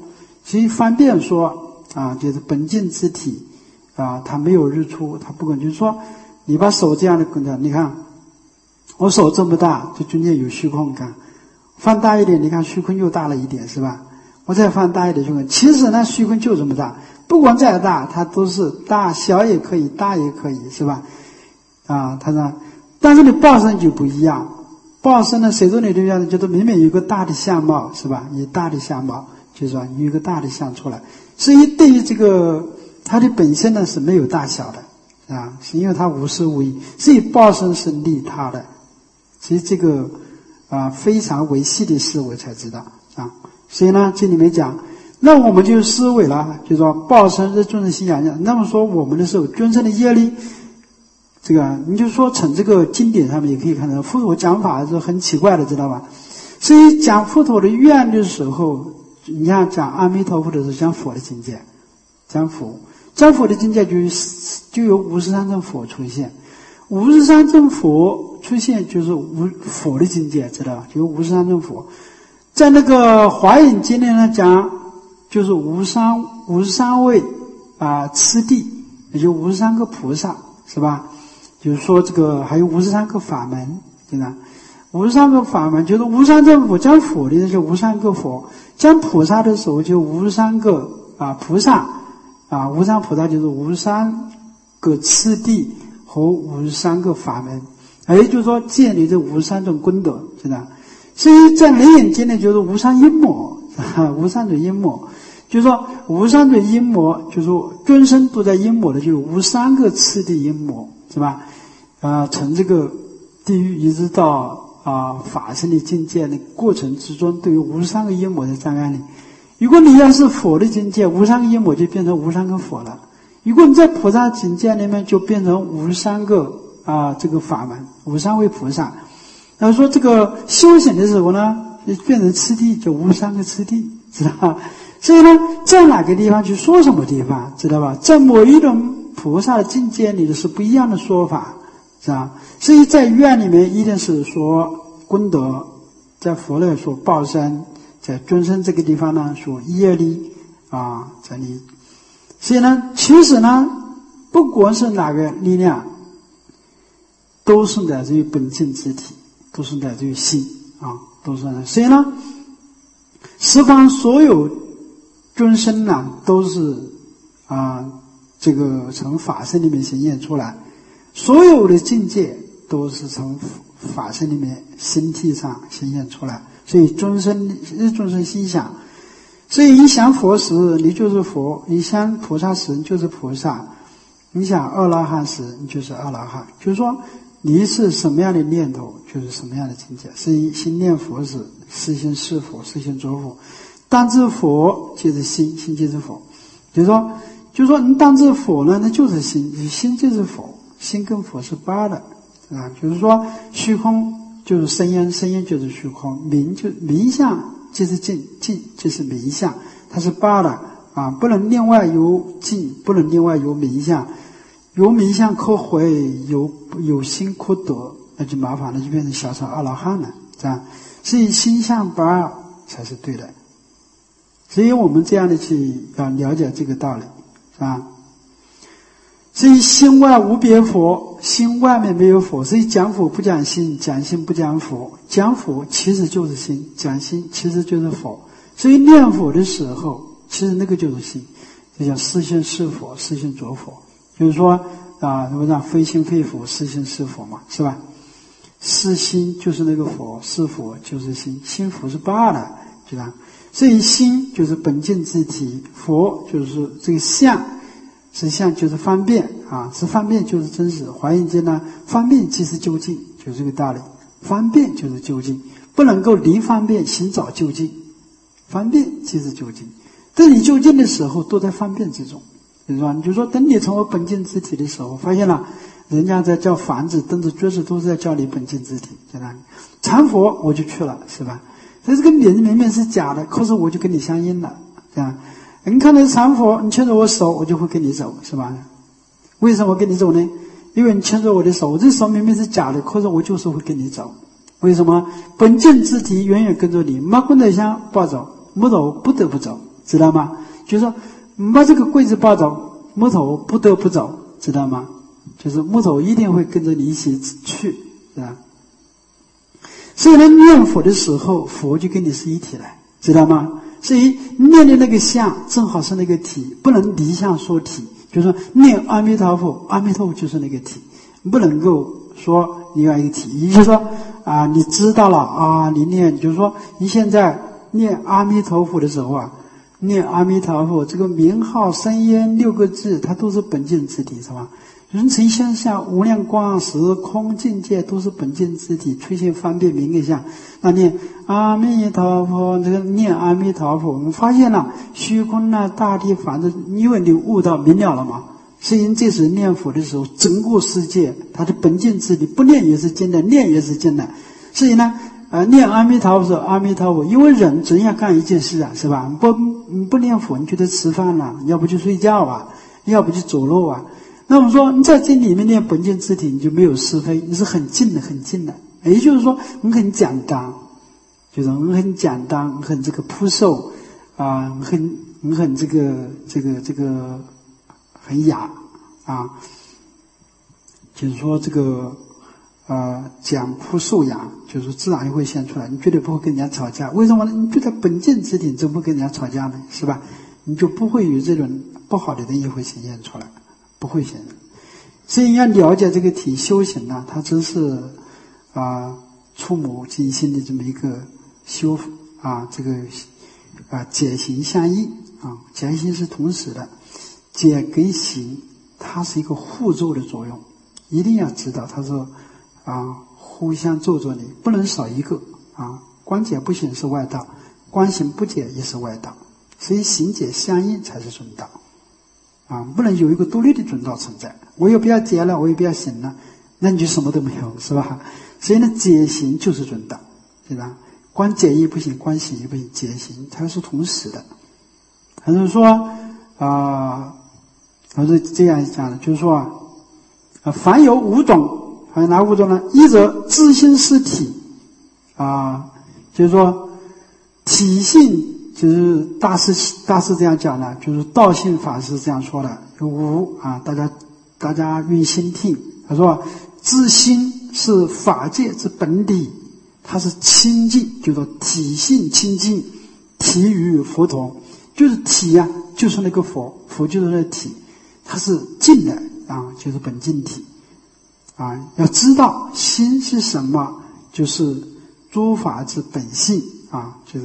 Speaker 1: 所以方便说啊，就是本净之体啊，它没有日出，它不可能就是说你把手这样的滚着，你看我手这么大，这中间有虚空感，放大一点，你看虚空又大了一点，是吧？我再放大一点虚空，其实呢虚空就这么大，不管再大，它都是大小也可以，大也可以，是吧？啊，它呢，但是你报身就不一样，报身呢，随着你这样的，就是明明有一个大的相貌，是吧？有大的相貌，就是说有一个大的相出来，所以对于这个它的本身呢是没有大小的啊，是因为它无实无义，所以报身是利他的，所以这个啊非常维系的思维才知道啊。所以呢，这里面讲，那我们就思维了，就说报身是众生心想象。那么说我们的时候，众生的业力，这个你就说从这个经典上面也可以看到，佛陀讲法是很奇怪的，知道吧？所以讲佛陀的愿的时候，你像讲阿弥陀佛的时候，讲佛的境界，讲佛，讲佛的境界就就有五十三尊佛出现，五十三尊佛出现就是无佛的境界，知道吧？就有五十三尊佛。在那个华严经里呢讲，就是五三五十三位啊次第，也就五十三个菩萨，是吧？就是说这个还有五十三个法门，对吧？五十三个法门就是无上正佛，讲佛的就无三个佛，讲菩萨的时候就无三个啊菩萨啊，无上菩萨就是无三个次第和五十三个法门，也就是说建立这五十三种功德，是吧？所以在楞严经呢，就是无上阴魔啊，无上种阴魔，就是说无上种阴魔，就是说众生都在阴魔的，就有无三个次第阴魔，是吧？啊，从这个地狱一直到啊法身的境界的过程之中，都有无十三个阴魔在障碍里。如果你要是佛的境界，无三个阴魔就变成无三个佛了；如果你在菩萨境界里面，就变成五十三个啊这个法门，五十三位菩萨。然后说这个修行的时候呢，变成次第，就无三个次第，知道吧？所以呢，在哪个地方去说什么地方，知道吧？在某一种菩萨的境界里的是不一样的说法，是吧？所以在愿里面一定是说功德，在佛来说报身，在众生这个地方呢说业力啊，这里。所以呢，其实呢，不管是哪个力量，都是来自于本净之体。都是来自于心啊，都是。所以呢，十方所有众生呢，都是啊，这个从法身里面显现出来，所有的境界都是从法身里面心体上显现出来。所以众生众生心想，所以你想佛时，你就是佛；你想菩萨时，你就是菩萨；你想阿罗汉时，你就是阿罗汉。就是说，你是什么样的念头，就是什么样的境界。所以心念佛时，是心是佛，是心作佛。当知佛就是心，心就是佛。就是说，就是说你当知佛呢，那就是心，心就是佛，心跟佛是八的啊。就是说，虚空就是声音，声音就是虚空，名就名相就是境，境就是名相，它是八的啊，不能另外有境，不能另外有名相。有名相可毁，有有心可得，那就麻烦了，就变成小乘阿罗汉了，是吧？所以心相不二才是对的。所以我们这样的去要了解这个道理，是吧？所以心外无别佛，心外面没有佛。所以讲佛不讲心，讲心不讲佛。讲佛其实就是心，讲心其实就是佛。所以念佛的时候，其实那个就是心，就叫是心是佛，是心作佛。就是说啊，什么叫非心非佛，是心是佛嘛，是吧？是心就是那个佛，是佛就是心，心佛是不二的，对吧？所以心就是本净之体，佛就是这个相，是相就是方便啊，是方便就是真实。华严经呢，方便即是究竟，就是这个道理。方便就是究竟，不能够离方便寻找究竟，方便即是究竟。等你究竟的时候，都在方便之中。就是说，你就说，等你成为本净之体的时候，发现了人家在叫房子、凳子、桌子，都是在叫你本净之体，在那里。禅佛我就去了，是吧？但这个名明明是假的，可是我就跟你相应了，这样。你看到禅佛，你牵着我手，我就会跟你走，是吧？为什么跟你走呢？因为你牵着我的手，我这手明明是假的，可是我就是会跟你走。为什么？本净之体远远跟着你，没跟得上不走，没走不得不走， 知道吗？就是说把这个柜子抱走，木头不得不走，知道吗？就是木头一定会跟着你一起去，是吧？所以呢，念佛的时候，佛就跟你是一体了，知道吗？所以念的那个相正好是那个体，不能离相说体。就是说念阿弥陀佛，阿弥陀佛就是那个体，不能够说另外一个体。也就是说啊，你知道了啊，你念，就是说你现在念阿弥陀佛的时候啊，念阿弥陀佛这个名号声音六个字，它都是本净之体，是吧？人成现象无量光时空境界都是本净之体，出现方便明个相。那念阿弥陀佛，这个念阿弥陀佛，我们发现了虚空啊、大地反正因为你悟到明了了嘛。所以这时念佛的时候，整个世界它的本净之体，不念也是真的，念也是真的。所以呢，呃，念阿弥陀佛，阿弥陀佛，因为人总要干一件事啊，是吧？不不念佛，你就得吃饭了，要不就睡觉啊，要不就走路啊。那我们说你在这里面念本净之体，你就没有是非，你是很近的很近的，也就是说你很简单，就是你很简单，你很这个朴素啊，你很你很这个这个这个很雅啊，就是说这个呃讲朴素雅，就是自然会现出来，你绝对不会跟人家吵架。为什么呢？你就在本净之体，你怎么不跟人家吵架呢？是吧？你就不会有这种不好的东西会显现出来。不会显的，所以要了解这个体修行呢，它真是啊触目惊心的这么一个修啊，这个啊解行相应啊，解行是同时的，解跟行它是一个互助的作用，一定要知道它是啊互相助助你，不能少一个啊。观解不行是外道，观行不解也是外道，所以行解相应才是中道。啊，不能有一个独立的中道存在。我也不要解了，我也不要行了，那你就什么都没有，是吧？所以呢，解行就是中道，对吧？光解也不行，光行也不行，解行它是同时的。还是说啊，还是这样讲的，就是说啊，凡有五种，还有哪五种呢？一者自心是体啊，就是说体性。就是大师大师这样讲的，就是道性法师这样说的。无啊，大家大家用心听。他说，自心是法界之本体，它是清净，就说体性清净，体与佛同，就是体呀、啊，就是那个佛，佛就是那个体，它是净的啊，就是本净体啊。要知道心是什么，就是诸法之本性啊，就是。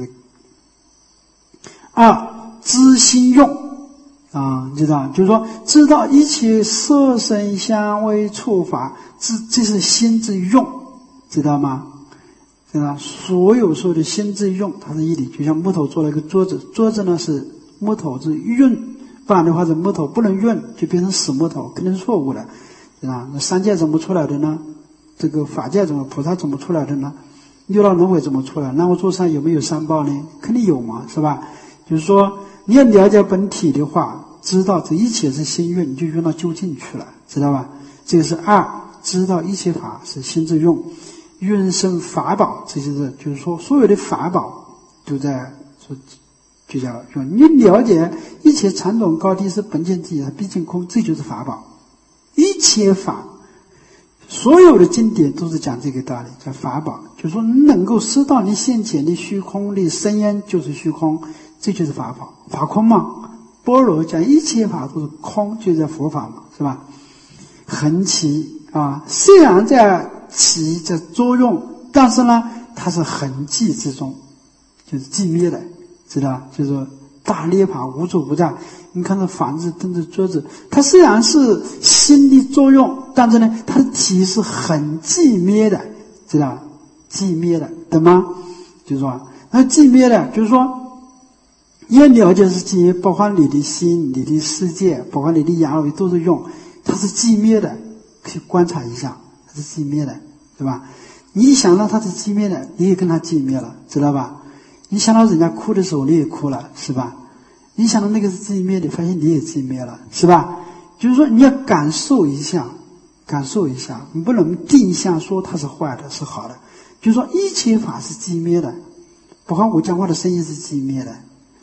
Speaker 1: 二知心用啊，知道就是说知道一切色声香味触法，这这是心之用，知道吗？知道所有说的心之用，它是一体。就像木头做了一个桌子，桌子呢是木头是运，不然的话是木头不能运，就变成死木头，肯定是错误的，知道那三界怎么出来的呢？这个法界怎么菩萨怎么出来的呢？六道轮回怎么出来？那我桌上有没有三宝呢？肯定有嘛，是吧？就是说，你要了解本体的话，知道这一切是心运，你就运到究竟去了，知道吧？这个是二，知道一切法是心之用，运生法宝，这就是就是说，所有的法宝都在说，就叫用。你了解一切禅种高低是本净体，它毕竟空，这就是法宝。一切法，所有的经典都是讲这个道理，叫法宝，就是说你能够知道你现前的虚空的声音就是虚空。这就是法宝，法空嘛。般若讲一切法都是空，就是佛法嘛，是吧？恒起啊，虽然在起着作用，但是呢，它是恒寂之中，就是寂灭的，知道？就是大涅槃无处不在。你看这房子、凳子、桌子，它虽然是心的作用，但是呢，它的体是很寂灭的，知道？寂灭的，懂吗？就是说，那寂灭的，就是说。要了解是寂灭，包括你的心、你的世界，包括你的阳痿都是用，它是寂灭的，可以观察一下，它是寂灭的，对吧？你一想到它是寂灭的，你也跟它寂灭了，知道吧？你想到人家哭的时候，你也哭了，是吧？你想到那个是寂灭的，发现你也寂灭了，是吧？就是说你要感受一下，感受一下，你不能定向说它是坏的，是好的。就是说一切法是寂灭的，包括我讲话的声音是寂灭的。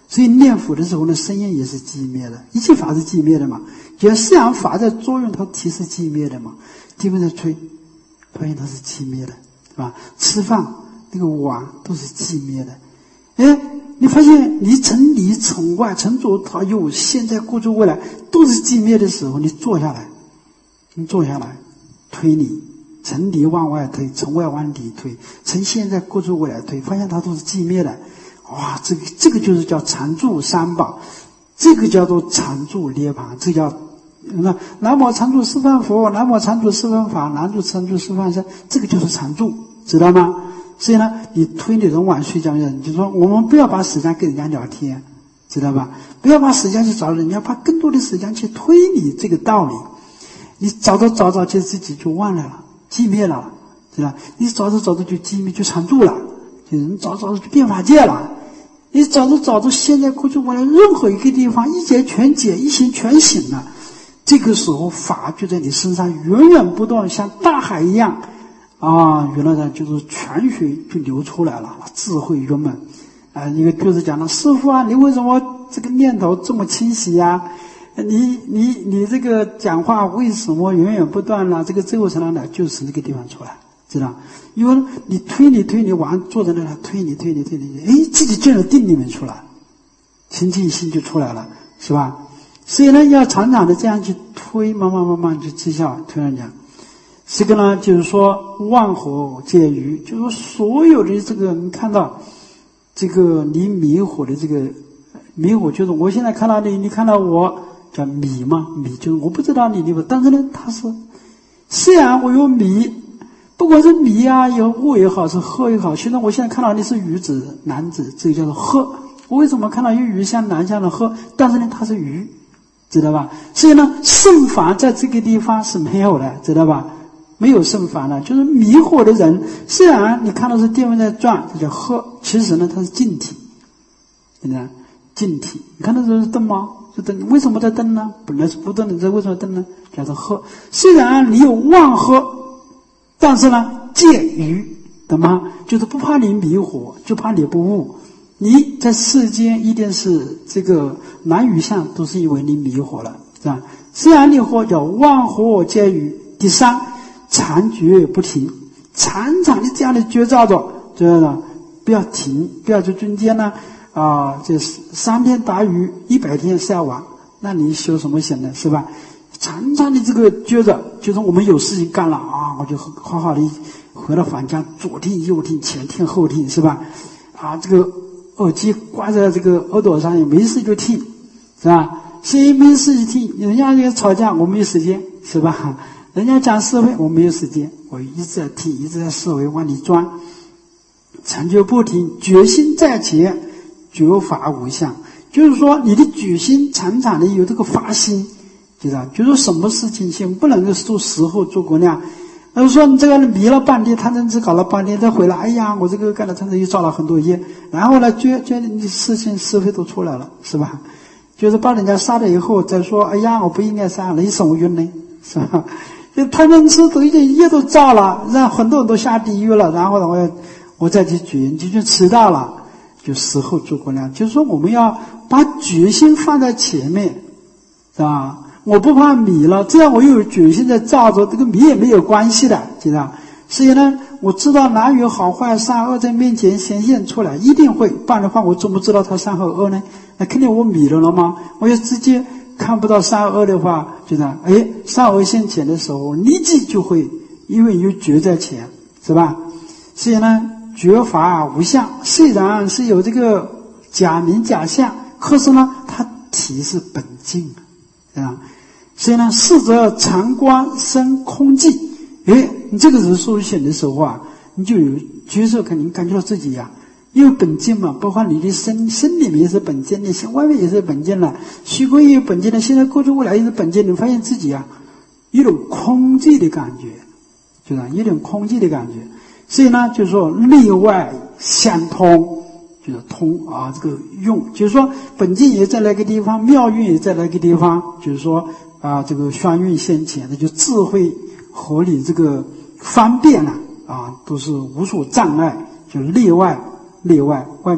Speaker 1: 所以念佛的时候呢，声音也是寂灭的，一切法是寂灭的嘛。只要思想法在作用，它体是寂灭的嘛。地方在吹，发现它是寂灭的，是吧？吃饭那个碗都是寂灭的。哎，你发现你成里成外成左他右，现在过去未来都是寂灭的时候，你坐下来，你坐下来，推理，成里往外推，从外往里推，从现在过去未来推，发现它都是寂灭的。哇，这个这个就是叫常住三宝，这个叫做常住涅槃，这叫那南无常住释放佛，南无常住释放法，南无常住释放身，这个就是常住，知道吗？所以呢，你推你人晚睡觉人，就说我们不要把时间跟人家聊天，知道吧？不要把时间去找人，你要把更多的时间去推理这个道理。你找着找着就自己就忘了了，寂灭了，知道？你找着找着就寂灭，就常住了，就是你找着找着就变法界了。你找着找着，现在过去未来任何一个地方，一觉全解，一醒全醒了。这个时候法就在你身上源源不断，像大海一样啊！原来呢就是泉水就流出来了，智慧圆满啊！一个就是讲了，师父啊，你为什么这个念头这么清晰呀、啊？你你你这个讲话为什么源源不断呢？这个最后才能来，就是这个地方出来，知道？因为你推理推理完，坐在那里推理推理推理，哎，自己进了定里面出来，清净心就出来了，是吧？所以呢，要常常的这样去推，慢慢慢慢去绩效推上讲。这个呢，就是说万火皆愚，就是说所有的这个你看到这个你迷火的这个迷火，就是我现在看到你，你看到我叫迷嘛，迷就是我不知道你你，但是呢，它是虽然我有迷，不管是迷啊，有物也好，是鹤也好，现在我现在看到你是鱼子男子，这个叫做鹤。我为什么看到有鱼像男像的鹤？但是呢，它是鱼。知道吧？所以呢，圣法在这个地方是没有的，知道吧？没有圣法了，就是迷惑的人。虽然你看到是电风在转，这叫鹤，其实呢它是静体，对吧？静体，你看到这是灯吗？是灯，为什么在灯呢？本来是不动的，这为什么灯呢？叫做鹤。虽然你有妄鹤，但是呢，戒愚，懂吗？就是不怕你迷惑，就怕你不悟。你在世间一定是这个男与相，都是因为你迷惑了，是吧？虽然你惑叫万火皆愚。第三，常觉不停，常常的这样的觉照着，知道吗？不要停，不要去中间呢啊，这三天打鱼，一百天晒网，那你修什么行呢？是吧？常常的这个觉着，就是我们有事情干了啊，我就好好的回到房间，左听右听，前听后听，是吧？啊，这个耳机挂在这个耳朵上，也没事就听，是吧？谁没事就听，人家在吵架，我没有时间，是吧？人家讲思维，我没有时间，我一直在听，一直在思维往里钻，常觉不停，决心在前，觉法无相。就是说，你的决心常常的有这个发心，知道？就是说什么事情先不能够做时候诸葛亮。而说你这个人迷了半天，贪嗔痴搞了半天，再回来，哎呀，我这个干了贪嗔又造了很多业，然后呢，觉觉得你事情是非都出来了，是吧？就是把人家杀了以后，再说，哎呀，我不应该杀，雷神冤呢，是吧？就贪嗔痴都已经业都造了，让很多人都下地狱了，然后呢，我我再去觉，你就迟到了，就时候诸葛亮。就是说，我们要把决心放在前面，是吧？我不怕迷了，这样我又有决心在照着，这个迷也没有关系的，知道？所以呢，我知道哪有好坏善恶在面前显现出来，一定会，不然的话我怎么知道它善和恶呢？那肯定我迷了了吗？我要直接看不到善恶的话，就这样，哎，善恶现前的时候，立即就会，因为有觉在前，是吧？所以呢，觉法无相，虽然是有这个假名假相，可是呢，它体是本净，对吧？所以呢，四则常观生空寂。诶，你这个时候修行的时候啊，你就有觉受，肯定感觉到自己呀、啊，因为本净嘛，包括你的身身里面也是本净的，心外面也是本净了，虚空也有本净的，现在过去未来也是本净的，你发现自己啊，有种空寂的感觉，就是有点空寂的感觉。所以呢，就是说内外相通，就是通啊，这个用，就是说本净也在那个地方，妙运也在那个地方，就是说。啊，这个双运现前的，就智慧和你这个方便了啊，都是无所障碍，就内外内外外面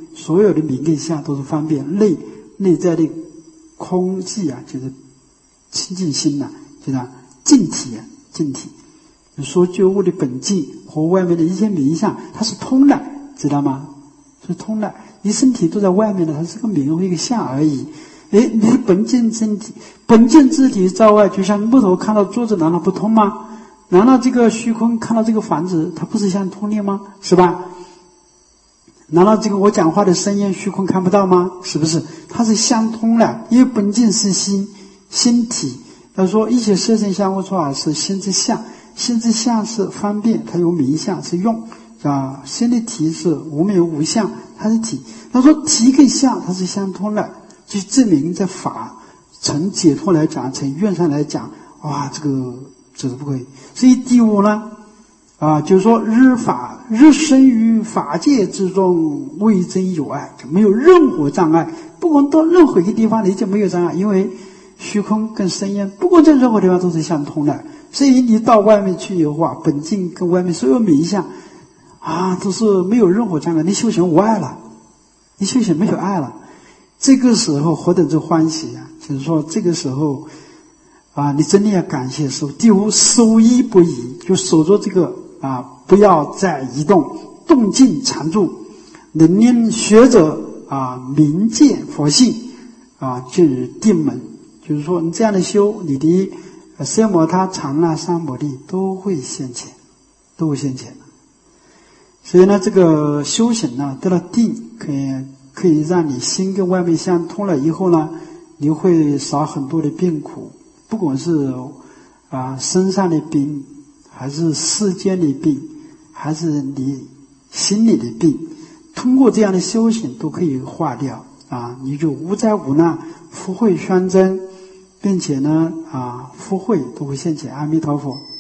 Speaker 1: 所有的名跟相都是方便。内内在的空寂啊，就是清净心呐、啊，就是净体啊，净体。说觉悟的本净和外面的一些名相，它是通的，知道吗？是通的。你身体都在外面的，它是个名和一个相而已。哎，你的本净身体，本净之体在外，就像木头看到桌子，难道不通吗？难道这个虚空看到这个房子，它不是相通的吗？是吧？难道这个我讲话的声音虚空看不到吗？是不是？它是相通的，因为本净是心，心体。他说一切色身相互处啊，是心之相，心之相是方便，它有名相是用啊，心的体是无名无相，它是体。他说体跟相它是相通的，就证明在法从解脱来讲，从愿上来讲，哇，这个这是不可以。所以第五呢，啊，就是说日法日生于法界之中，未真有碍，就没有任何障碍。不管到任何一个地方，你就没有障碍，因为虚空跟声音，不管在任何地方都是相通的。所以你到外面去以后啊，本净跟外面所有名相啊，都是没有任何障碍。你修行无碍了，你修行没有碍了。这个时候何等之欢喜啊！就是说这个时候啊，你真的要感谢师父。第五，守一不移，就守着这个啊，不要再移动，动静常住，能令学者啊明见佛性啊，进入定门。就是说你这样的修，你的奢摩他、禅那、三摩地都会现前，都会现前。所以呢，这个修行呢，得了定，可以可以让你心跟外面相通了以后呢，你会少很多的病苦，不管是啊身上的病，还是世间的病，还是你心里的病，通过这样的修行都可以化掉啊，你就无灾无难，福慧相增，并且呢啊福慧都会现前。阿弥陀佛。